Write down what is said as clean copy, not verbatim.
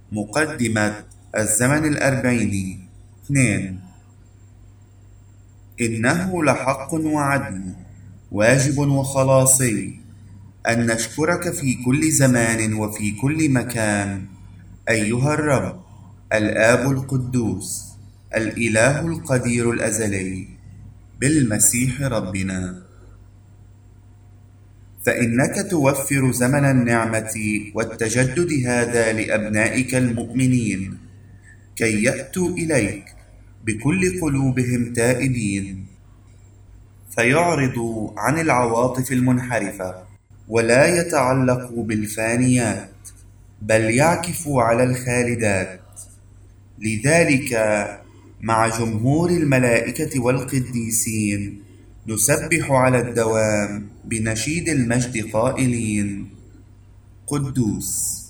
مقدمة الزمن الأربعيني 2. إنه لحق وعدل واجب وخلاصي أن نشكرك في كل زمان وفي كل مكان أيها الرب الآب القدوس الإله القدير الأزلي بالمسيح ربنا، فإنك توفر زمن النعمة والتجدد هذا لأبنائك المؤمنين كي يأتوا إليك بكل قلوبهم تائبين، فيعرضوا عن العواطف المنحرفة ولا يتعلقوا بالفانيات بل يعكفوا على الخالدات. لذلك مع جمهور الملائكة والقديسين نسبح على الدوام بنشيد المجد قائلين: قدوس